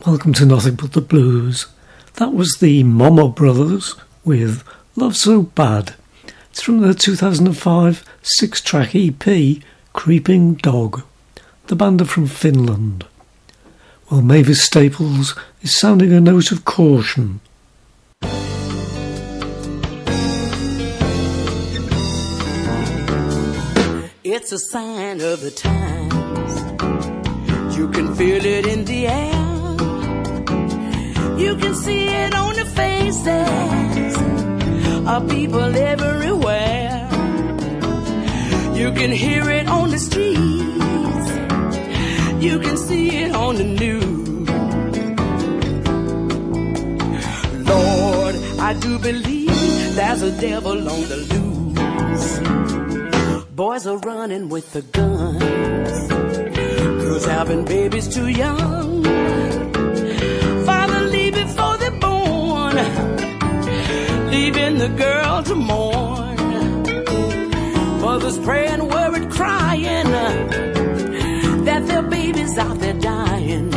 Welcome to Nothing But the Blues. That was the Momo Brothers with Love So Bad. It's from their 2005 six-track EP, Creeping Dog. The band are from Finland. Well, Mavis Staples is sounding a note of caution. It's a sign of the times. You can feel it in the air. You can see it on the faces of people everywhere. You can hear it on the streets. You can see it on the news. Lord, I do believe there's a devil on the loose. Boys are running with the guns, girls having babies too young. Father leave before they're born, leaving the girl to mourn. Mothers praying, worried, crying that their babies out there dying.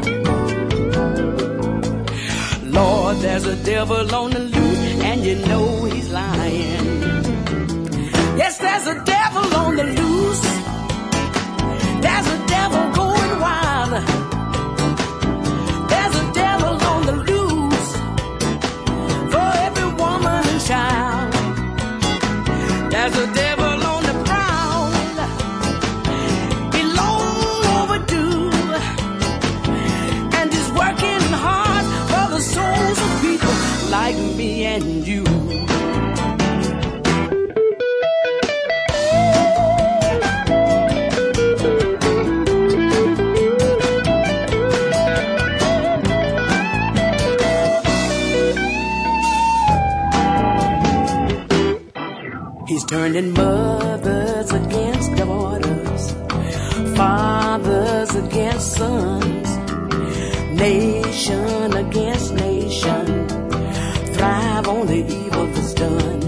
Lord, there's a devil on the loose, and you know he's lying. Yes, there's a devil on the loose. There's a devil going wild. There's a devil on the loose for every woman and child. There's a devil on the prowl. He's long overdue, and he's working hard for the souls of people like me and you. He's turning mothers against daughters, fathers against sons, nation against nation, thrive on the evil that's done.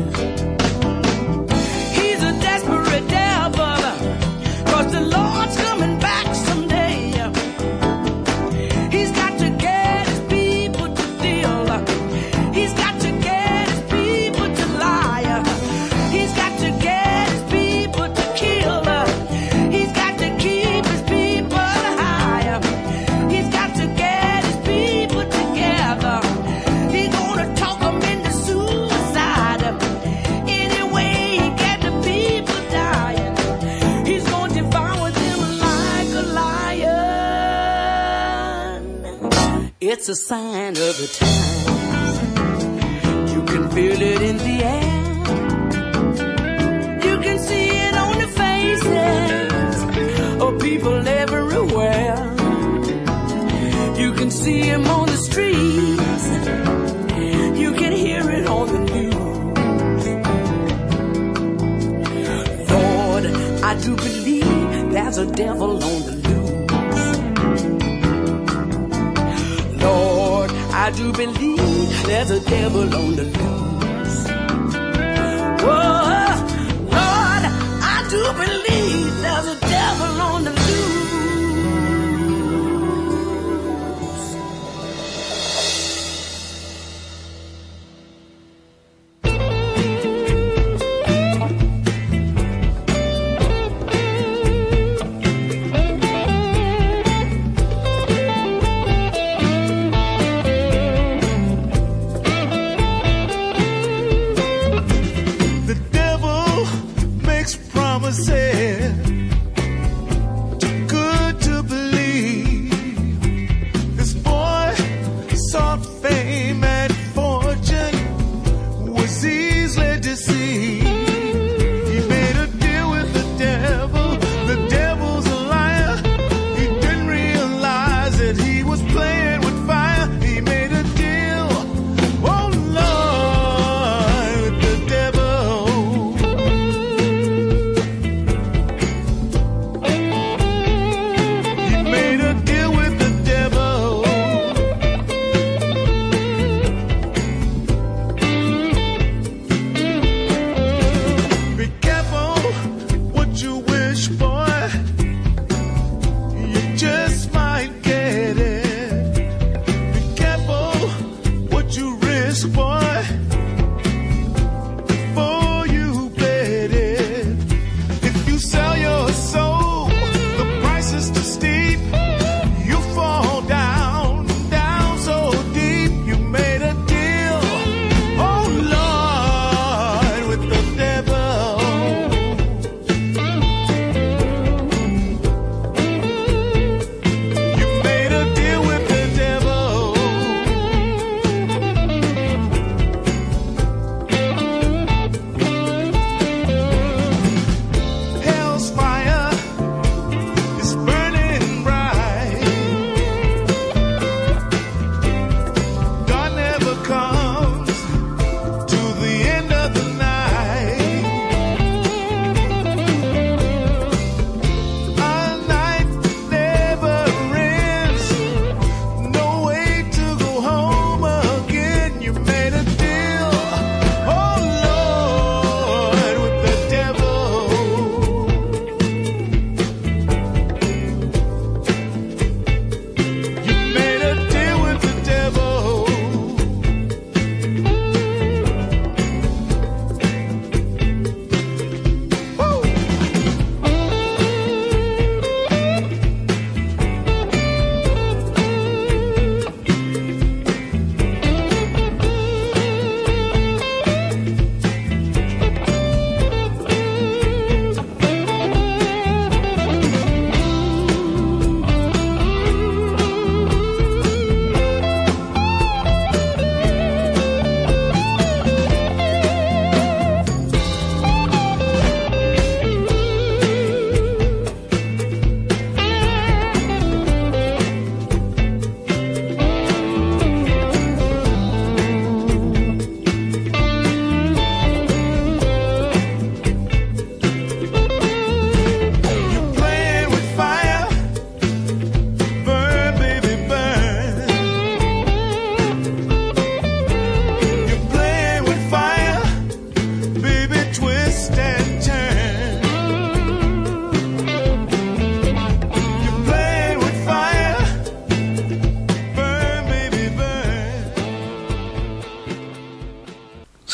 He's a desperate devil, 'cause the Lord's coming back someday. He's got to get his people to deal. He's got to get his people to lie. He's got to get his people to kill. He's got to keep his people high. He's got to get his people together. He's gonna talk them into suicide. Anyway, he get the people dying. He's gonna devour them like a lion. It's a sign of the times. You can feel it in the air. See it on the faces of people everywhere. You can see him on the streets. You can hear it on the news. Lord, I do believe there's a devil on the loose. Lord, I do believe there's a devil on the loose. Whoa. I do believe there's a devil on the loose.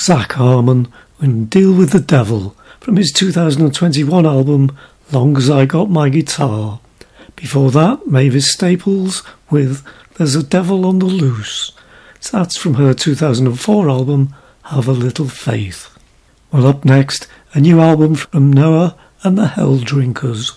Zach Harmon and Deal with the Devil from his 2021 album Long As I Got My Guitar. Before that, Mavis Staples with There's a Devil on the Loose. That's from her 2004 album Have a Little Faith. Well, up next, a new album from Noah and the Hell Drinkers.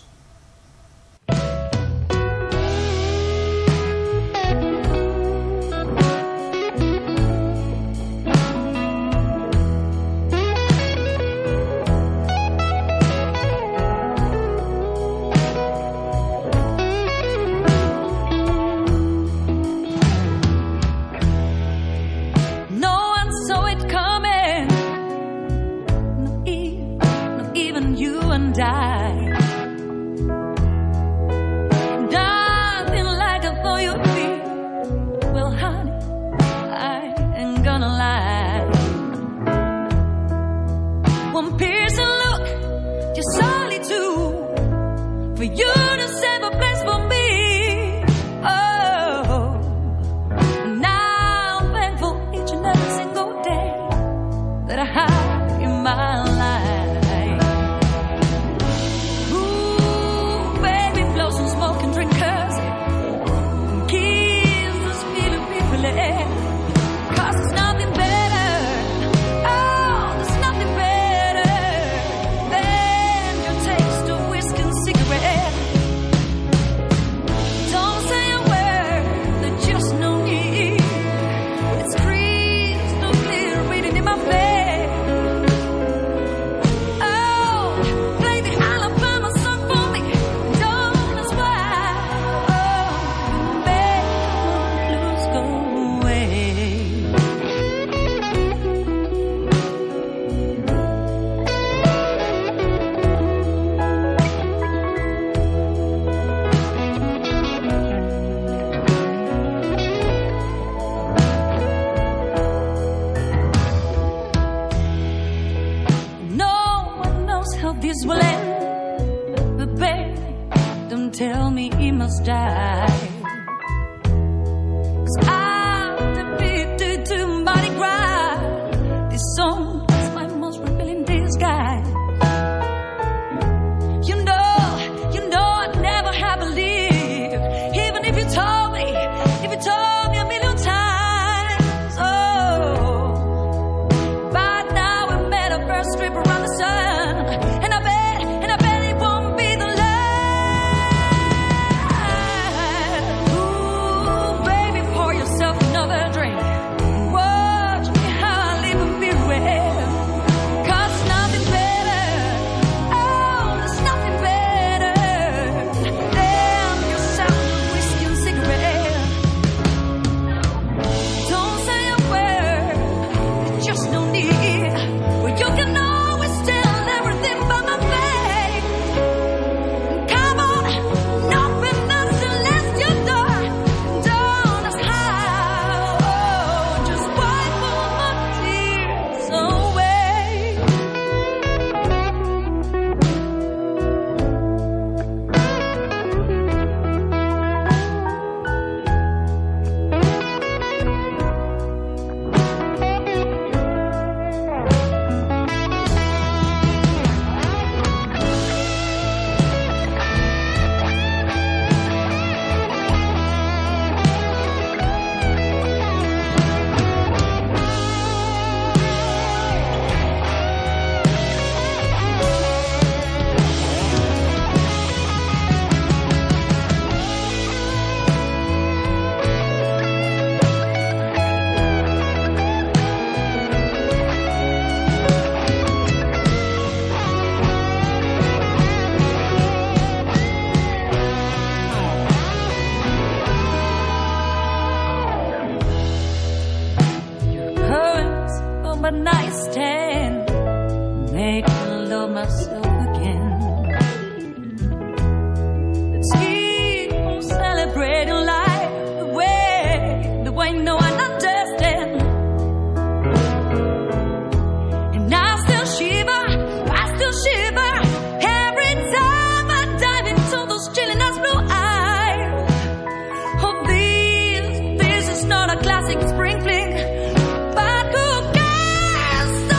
Classic spring fling, but who cares?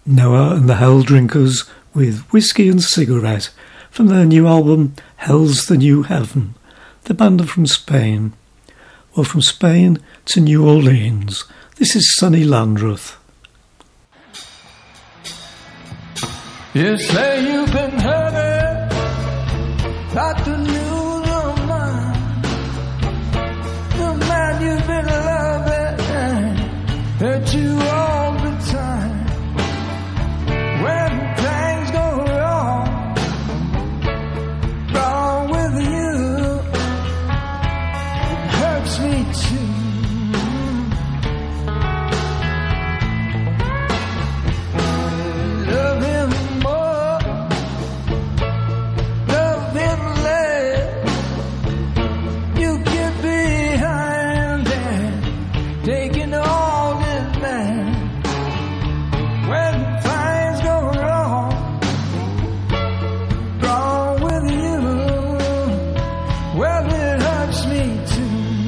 Noah and the Hell Drinkers with Whiskey and Cigarette from their new album Hell's the New Heaven. The band are from Spain. Well, from Spain to New Orleans, this is Sonny Landreth. You say you've been hurting, got to lose your mind. The man you've been loving hurt you all the time. When things go wrong with you, it hurts me too. Love him more, love him less. You get behind and taking all this man. When things go wrong with you, well, it hurts me too.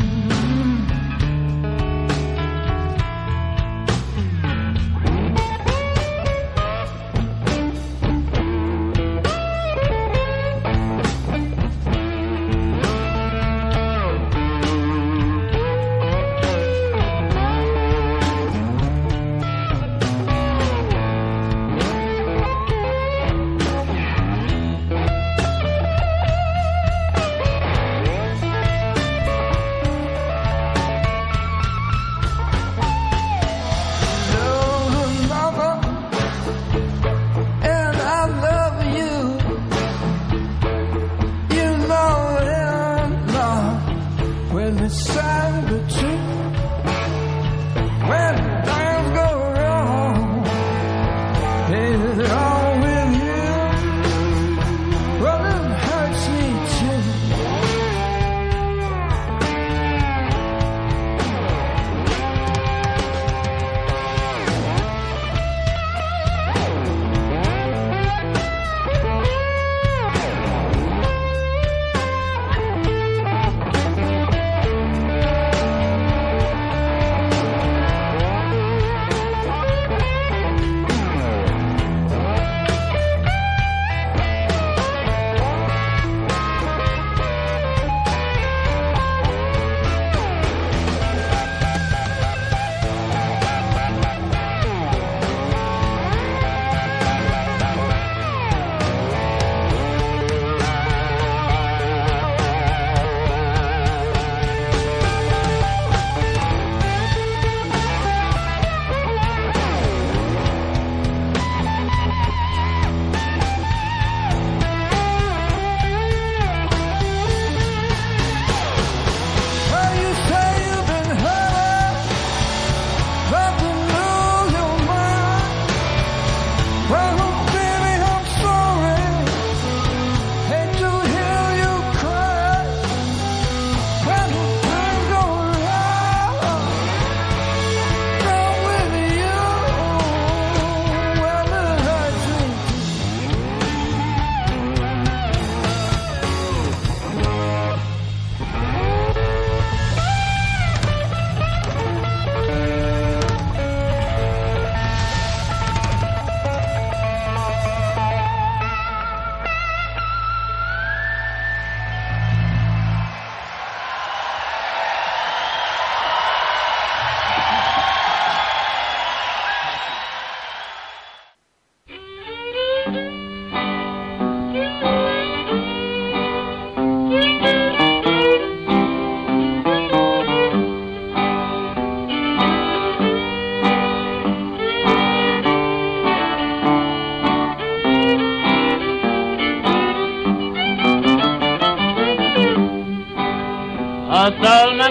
I stole my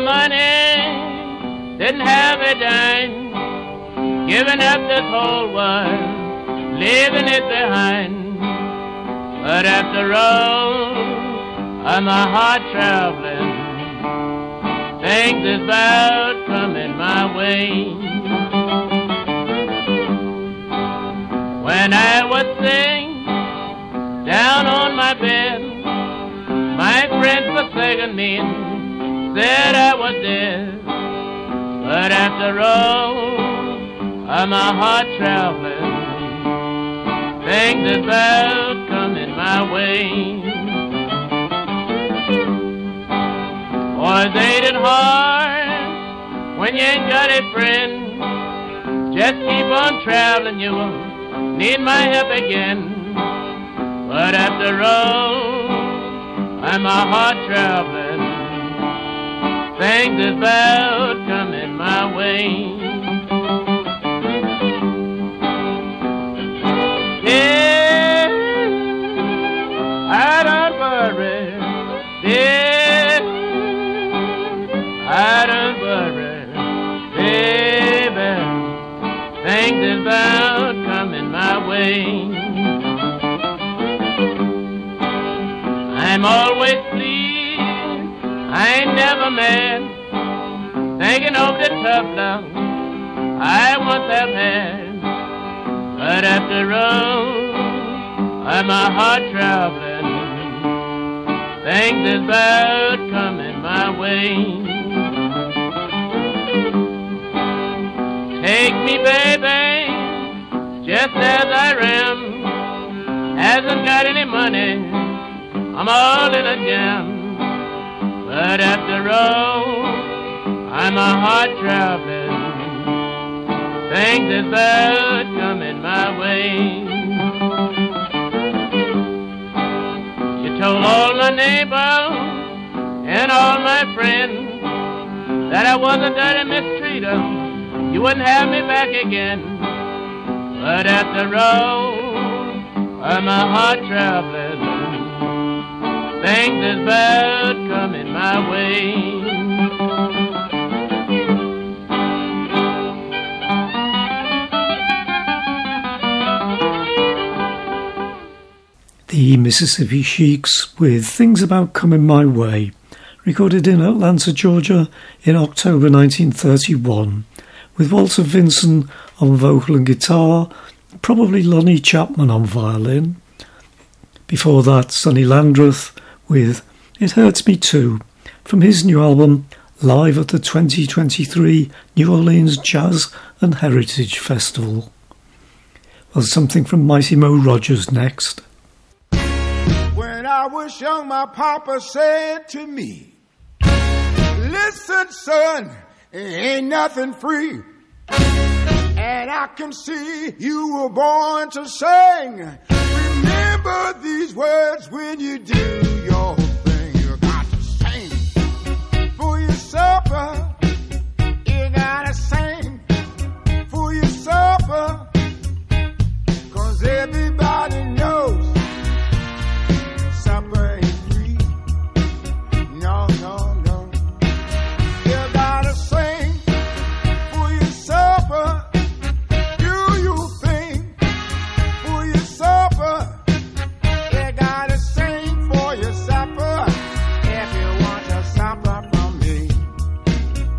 money, didn't have a dime, giving up this whole world, leaving it behind. But after all, I'm a hard traveling, things is about coming my way. When I was sick, down on my bed, my friends forsaken me, said I was dead. But after all, I'm a hard traveling, things is about coming my way. Boys, ain't it hard when you ain't got a friend? Just keep on traveling, you will need my help again. But after all, I'm a hard traveling. Things is about coming my way. Yeah, I don't worry. Yeah, I don't worry, baby. Things is about coming my way. I'm always pleased, I ain't never mad. Thinking over the tough love I once have had. But after all, I'm a hard traveling. Things is about coming my way. Take me, baby, just as I am. Hasn't got any money, I'm all in a jam. But after all, I'm a hard traveling. Things is about coming my way. You told all my neighbors and all my friends that I was a dirty mistreater. You wouldn't have me back again. But after all, I'm a hard traveling. Things is about coming my way. The Mississippi Sheiks with Things About Coming My Way, recorded in Atlanta, Georgia in October 1931, with Walter Vinson on vocal and guitar, probably Lonnie Chapman on violin. Before that, Sonny Landreth with It Hurts Me Too, from his new album Live at the 2023 New Orleans Jazz and Heritage Festival. Well, something from Mighty Mo Rogers next. When I was young, my papa said to me, listen, son, ain't nothing free. And I can see you were born to sing. Remember these words when you do your thing. You got to sing for your supper. You gotta sing for your supper. 'Cause everybody knows supper ain't free. No, no, no. You gotta sing for your supper. Do you think for your supper? You gotta sing for your supper. If you want your supper from me,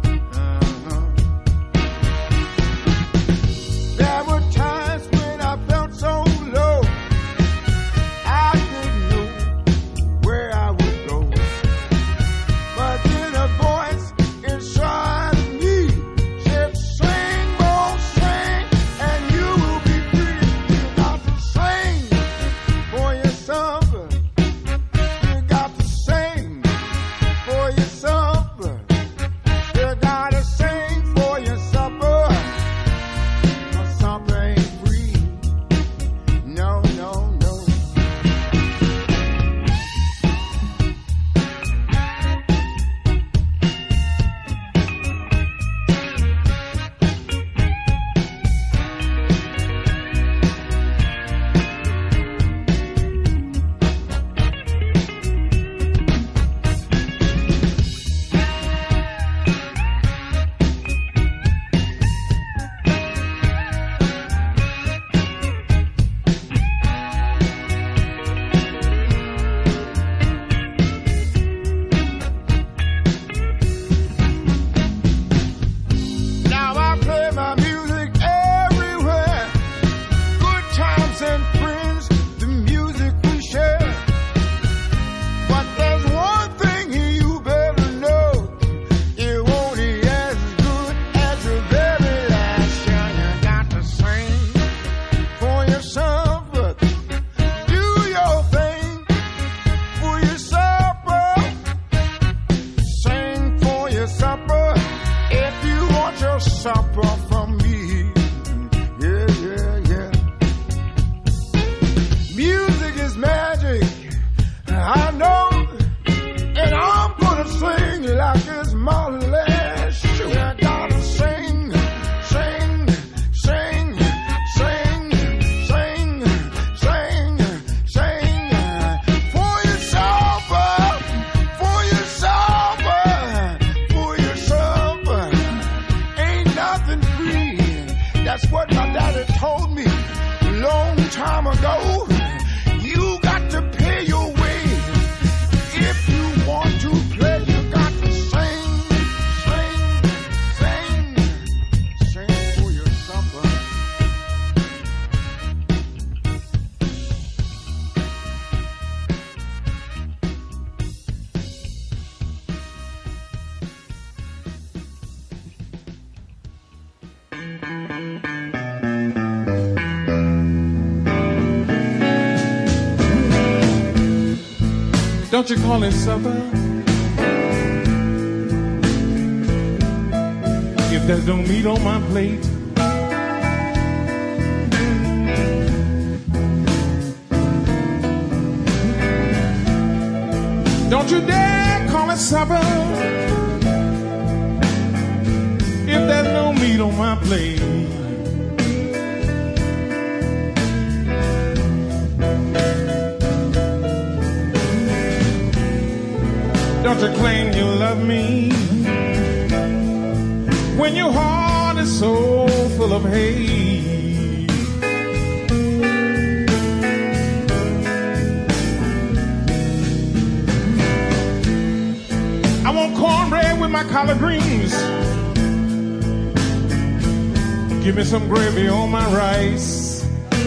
Don't you call it supper? If there's no meat on my plate, don't you dare call it supper. If there's no meat on my plate, don't you claim you love me when your heart is so full of hate. I want cornbread with my collard greens. Give me some gravy on my rice.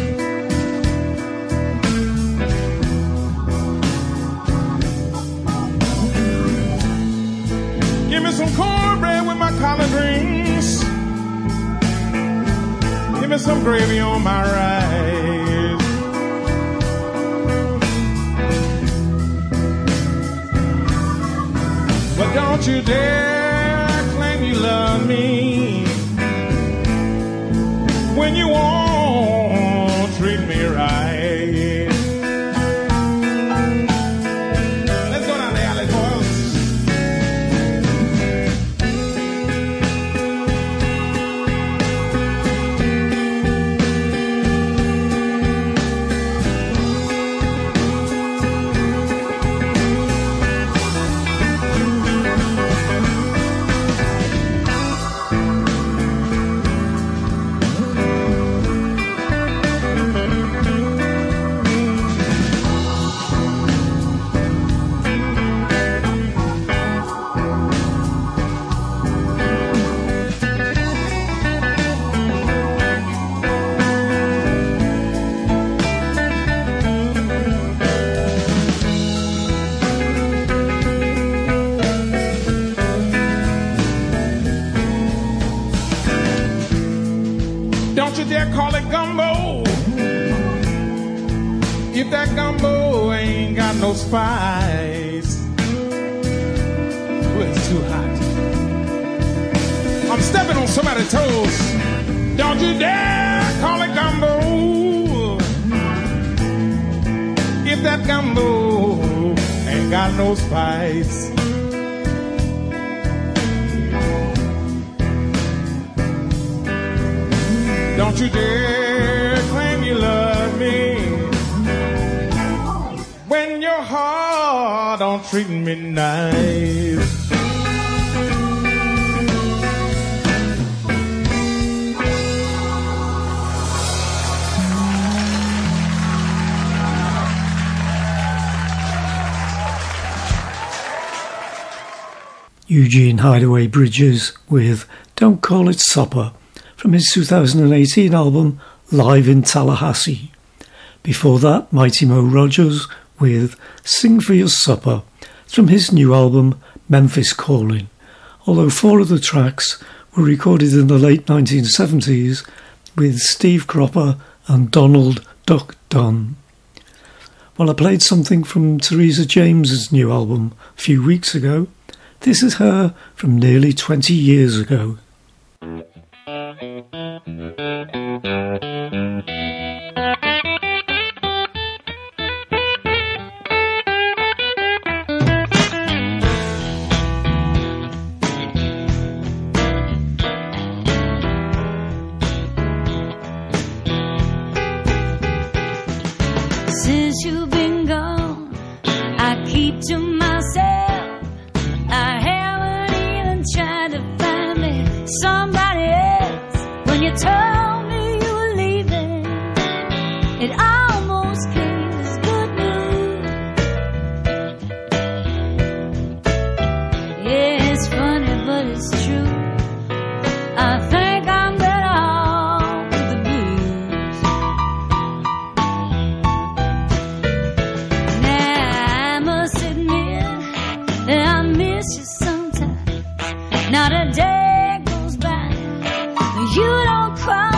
Give me some cornbread with my collard greens. Give me some gravy on my rice. But don't you dare claim you love me when you won't treat me right. Let's go down the alley, boys. Don't you dare call it gumbo if that gumbo ain't got no spice. Ooh, it's too hot. I'm stepping on somebody's toes. Don't you dare call it gumbo if that gumbo ain't got no spice. Don't you dare claim you love me when your heart don't treat me nice. Eugene Hideaway Bridges with Don't Call It Supper from his 2018 album Live in Tallahassee. Before that, Mighty Mo Rogers with Sing for Your Supper from his new album Memphis Calling, although 4 of the tracks were recorded in the late 1970s with Steve Cropper and Donald Duck Dunn. Well, I played something from Teresa James's new album a few weeks ago. This is her from nearly 20 years ago. Since you've been gone, I keep to myself. I haven't even tried to find me somebody else. When you told me you were leaving, it almost came as good news. Yeah, it's funny, but it's true. I think I'm better off with the blues. Now I must admit that I miss you sometimes. Not a day goes by you don't cry.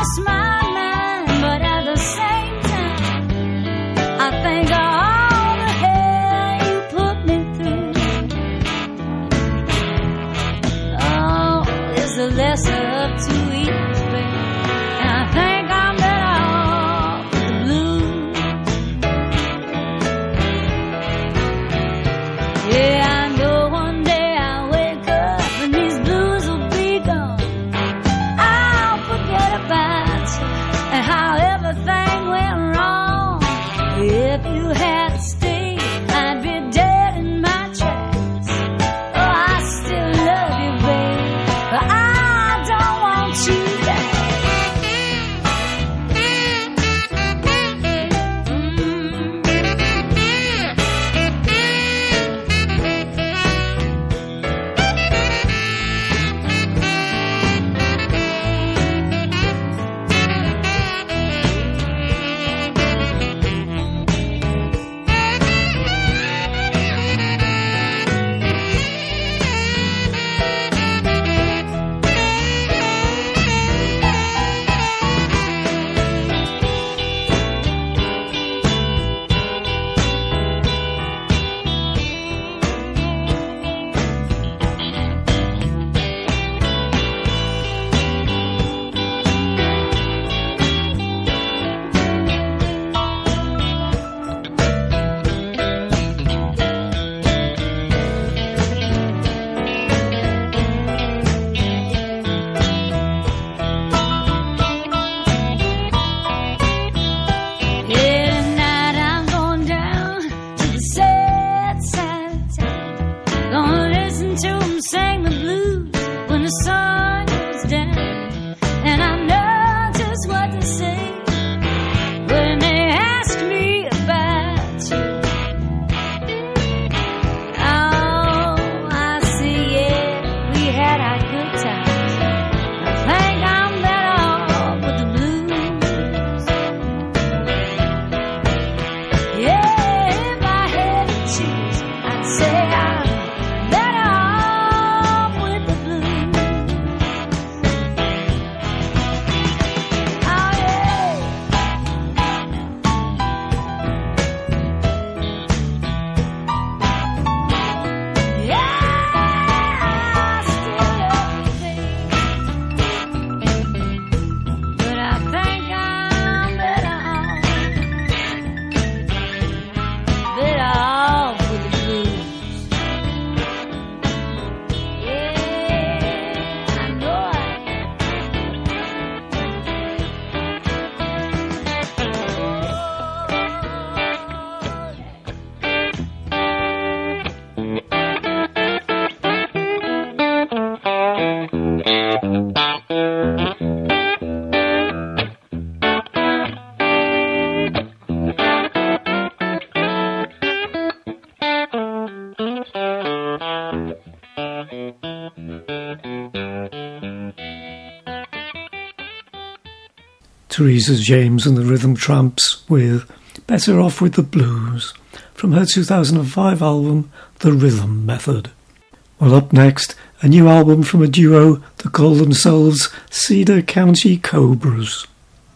Teresa James and the Rhythm Tramps with Better Off With The Blues from her 2005 album The Rhythm Method. Well, up next, a new album from a duo that call themselves Cedar County Cobras.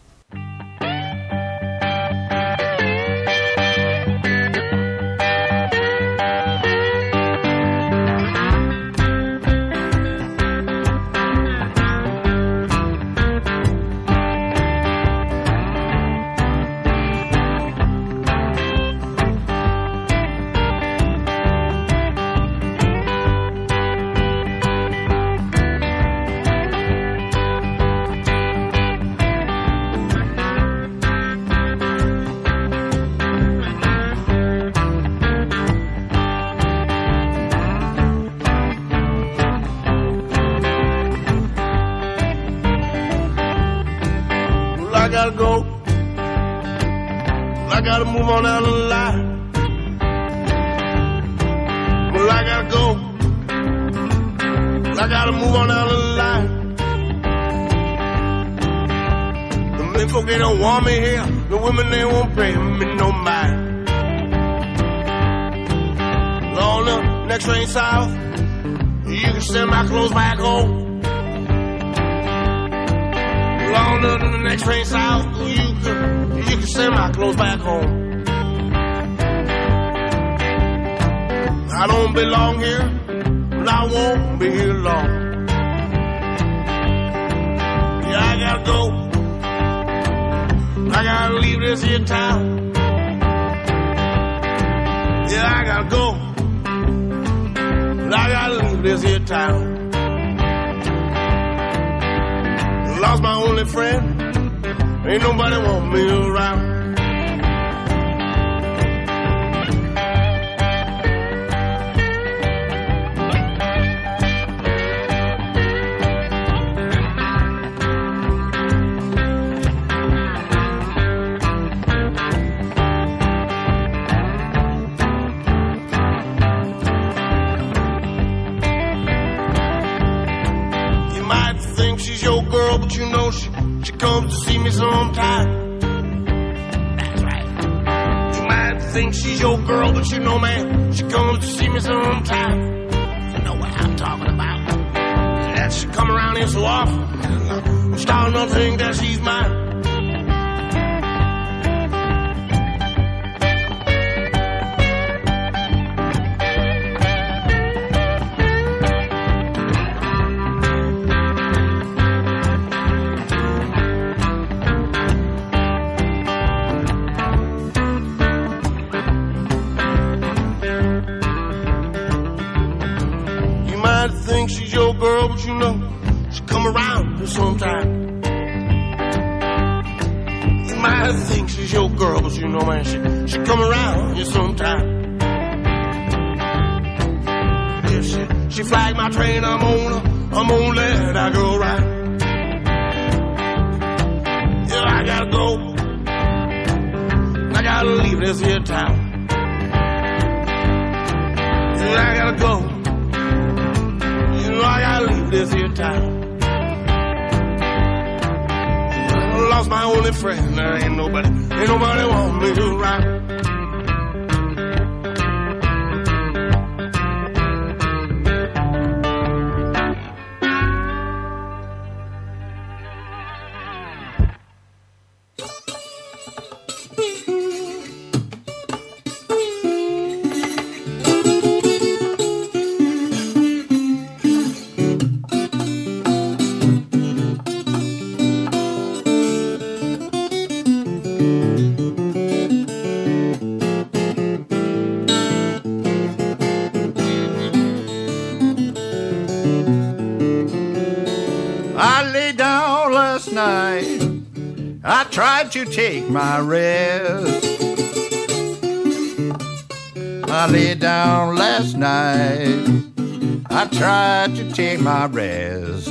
To take my rest, I lay down last night. I tried to take my rest.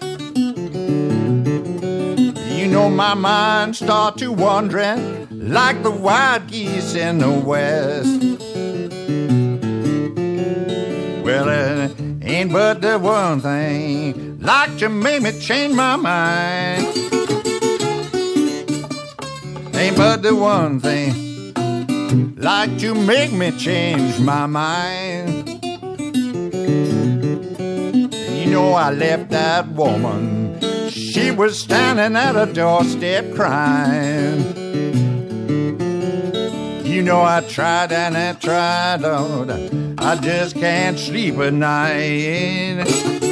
You know my mind start to wandering like the wild geese in the west. Well, it ain't but the one thing like to make me change my mind. ain't but the one thing like to make me change my mind. You know I left that woman, she was standing at a doorstep crying. You know I tried and I tried, Lord, I just can't sleep at night.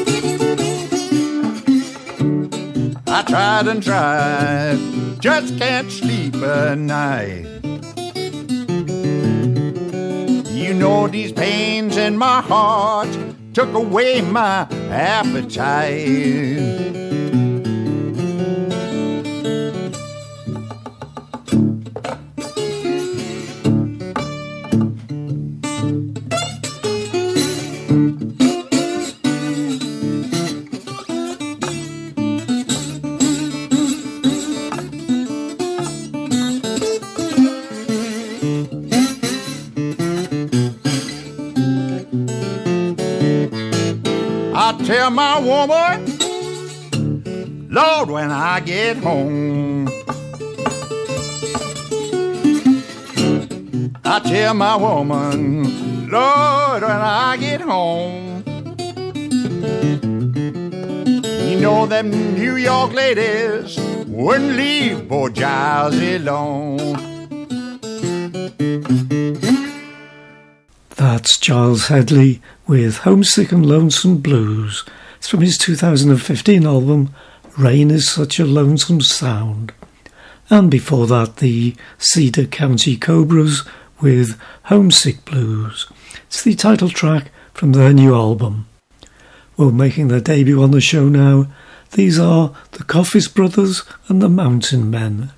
I tried and tried, just can't sleep at night. You know these pains in my heart took away my appetite. I tell my woman, Lord, when I get home, I tell my woman, Lord, when I get home, you know them New York ladies wouldn't leave poor Giles alone. That's Giles Headley with Homesick and Lonesome Blues. It's from his 2015 album Rain Is Such a Lonesome Sound. And before that, the Cedar County Cobras with Homesick Blues. It's the title track from their new album. Well, making their debut on the show now, these are the Coffis Brothers and the Mountain Men.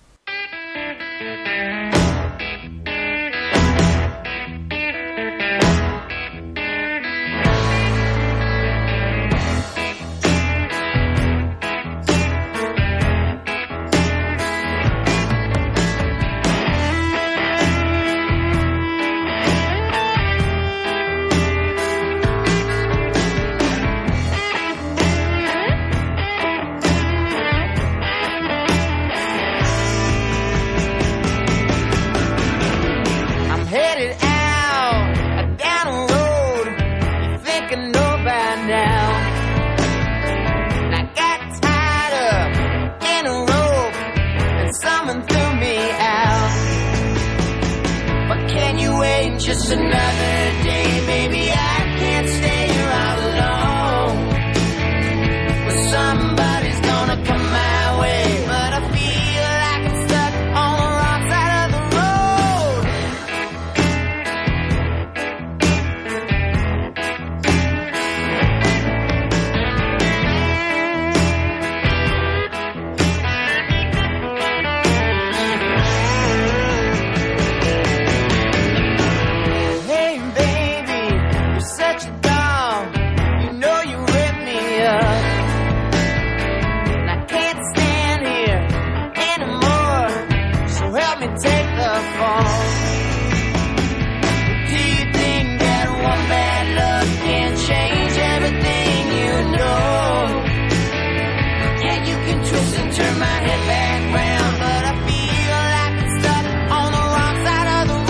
Just another day, maybe I can't stay here all alone. But somebody's gonna come my way, but I feel like I'm stuck on the wrong side of the turn my head back round, but I feel like I'm stuck on the wrong side of the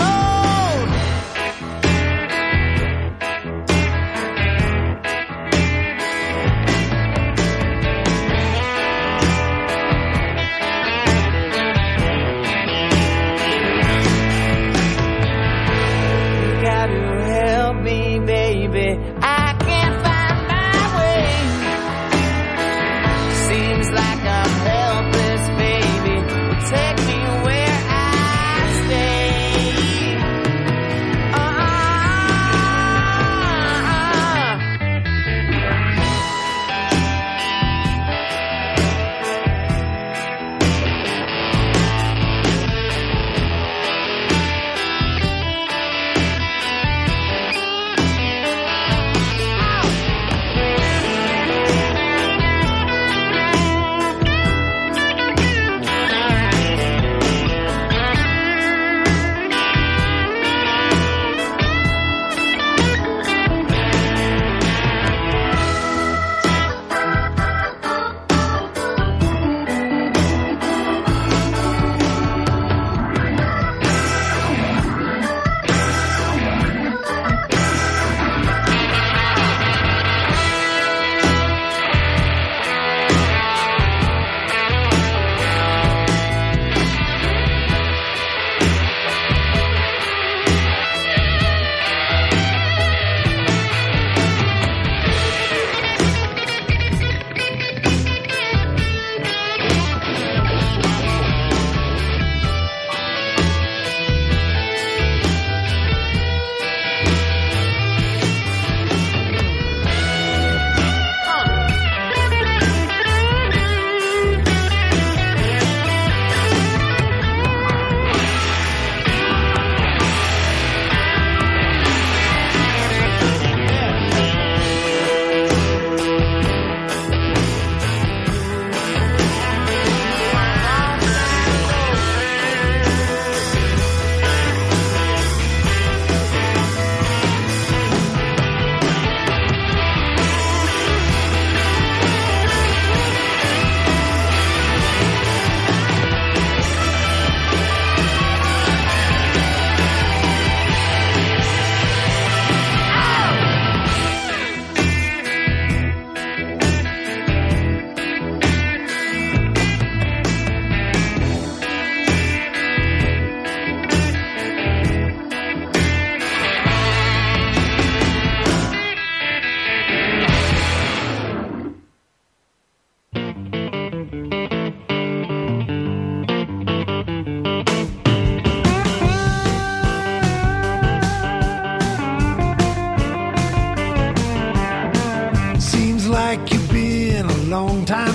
road.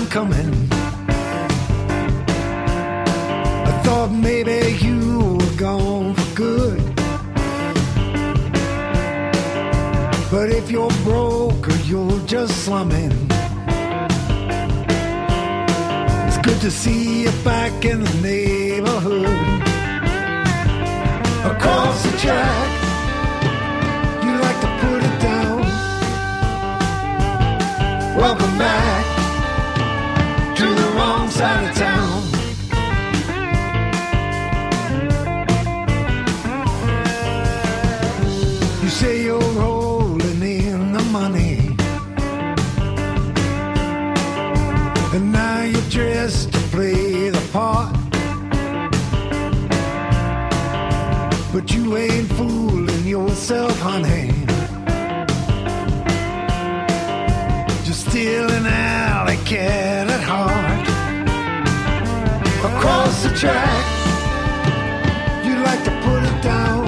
I'm coming. I thought maybe you were gone for good. But if you're broke or you're just slumming, it's good to see you back in the neighborhood. Across the track, you like to put it down. Welcome back to the wrong side of town. You say you're rolling in the money, and now you're dressed to play the part. But you ain't fooling yourself, honey. Just still an alley cat at heart. Across the track, you like to put it down.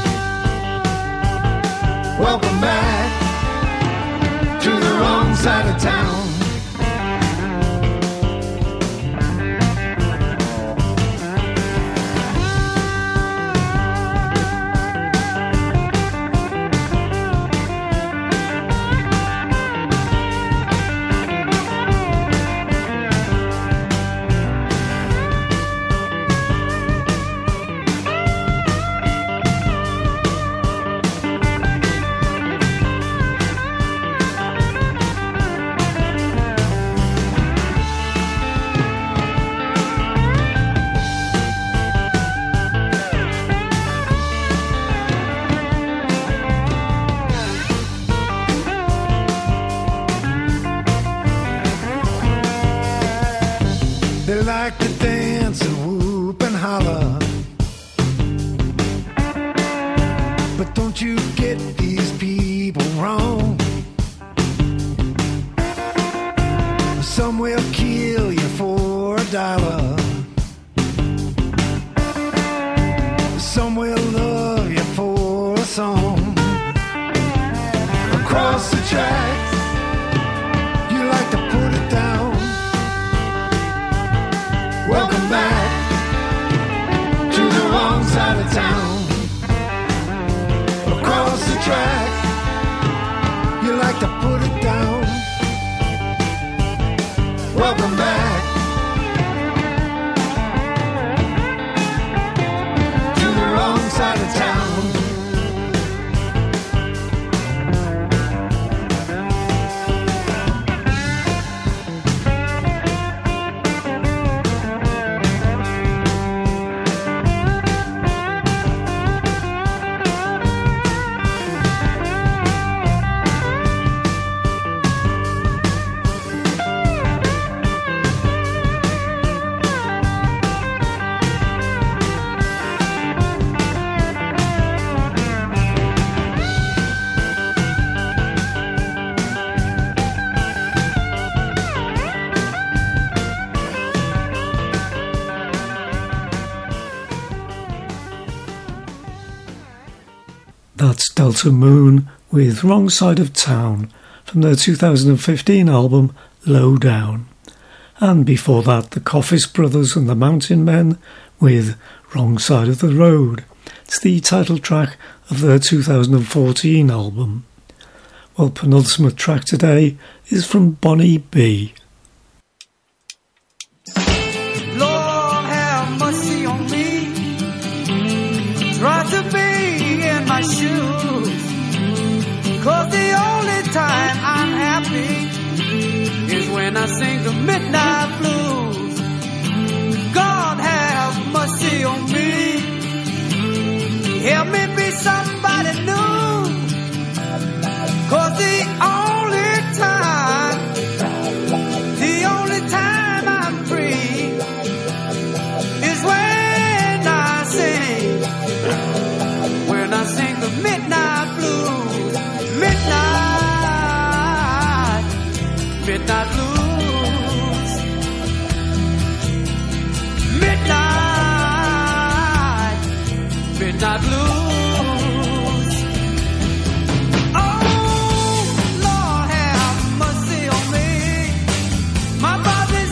Welcome back to the wrong side of town. They like to dance and whoop and holler, but don't you get these people wrong. Some will kill you for $1. Some will love you for a song. Across the tracks, you like to put it down. Welcome back to the wrong side of town. Across the track, you like to put it down. Welcome back to the wrong side of town. That's Delta Moon with Wrong Side of Town from their 2015 album Low Down. And before that, the Coffis Brothers and the Mountain Men with Wrong Side of the Road. It's the title track of their 2014 album. Well, penultimate track today is from Bonnie B. Lord have mercy on me. Try to be in my shoes, 'cause the only time I'm happy is when I sing the midnight blues. God have mercy on me. Help me be somebody new, 'cause the only time I'm free is when I sing the midnight blues. Midnight blues. Midnight blues. Oh, Lord have mercy on me. My body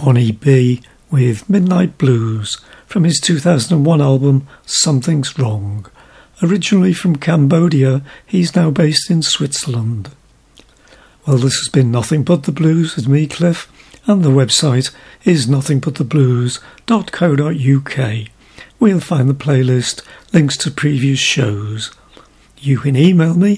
Bonnie B with Midnight Blues from his 2001 album Something's Wrong. Originally from Cambodia, he's now based in Switzerland. Well, this has been Nothing But the Blues with me, Cliff, and the website is nothingbuttheblues.co.uk, where you'll find the playlist, links to previous shows. You can email me,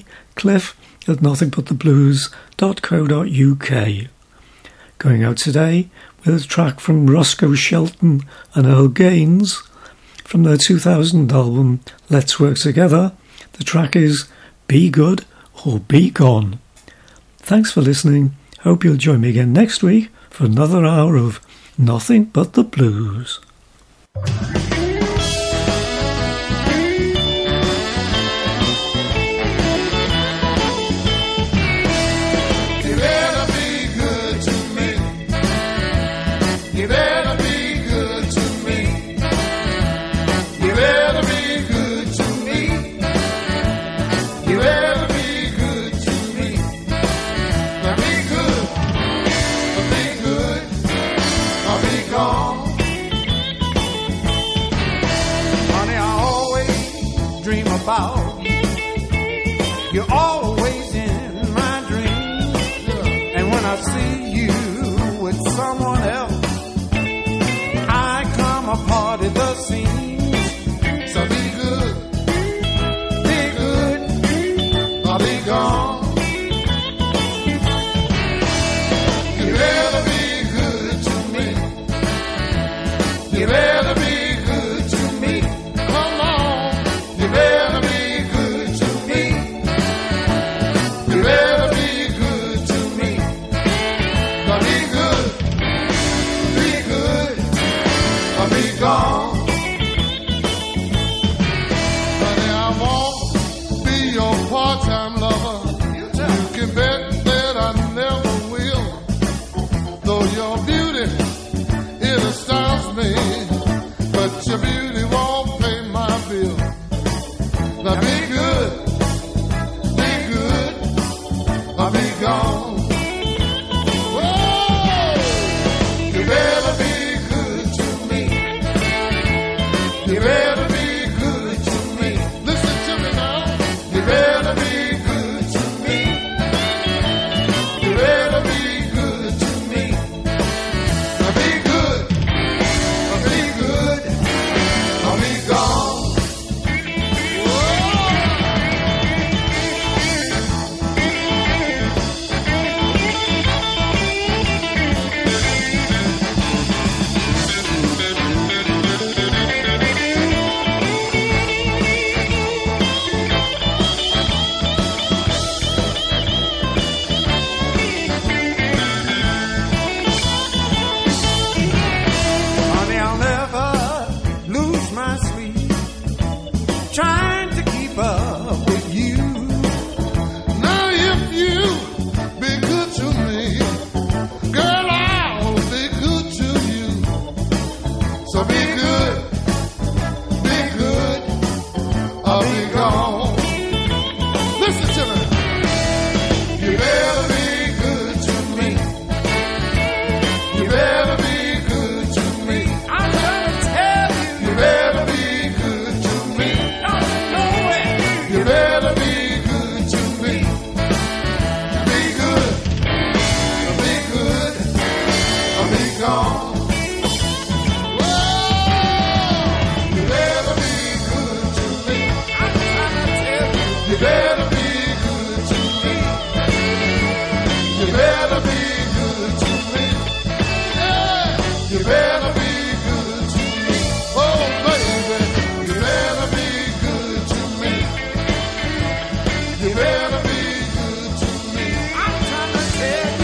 cliff@nothingbuttheblues.co.uk. Going out today with a track from Roscoe Shelton and Earl Gaines from their 2000 album Let's Work Together. The track is Be Good or Be Gone. Thanks for listening. Hope you'll join me again next week for another hour of Nothing But the Blues. You're always in my dreams, and when I see you with someone else, I come apart at the seams. So be good, or be gone. You better be good to me. You better be good to me. Come on, you better be. Gone. Honey, I won't be your part-time lover. You can bet that I never will. Though your beauty, it astounds me, but your beauty won't pay my bill. Now be good, or be gone. Whoa, you better be. You better be good to me. Listen to me now. You better be good to me. You better be good to me. Now be good, or be gone. Trying to keep up with you. Now if you be good to me, girl, I'll be good to you. So be good, or be gone. Listen to me. You better be good to me. You better be good to me. I'm gonna tell you. You better be good to me. You better be good to me. Be good, or be gone. Whoa, you better be good to me. I'm trying to tell you. You better be good to me. You better be good to me. Yeah, you better be good to me. Oh, baby, you better be good to me. You better be good to me. I'm trying to tell you.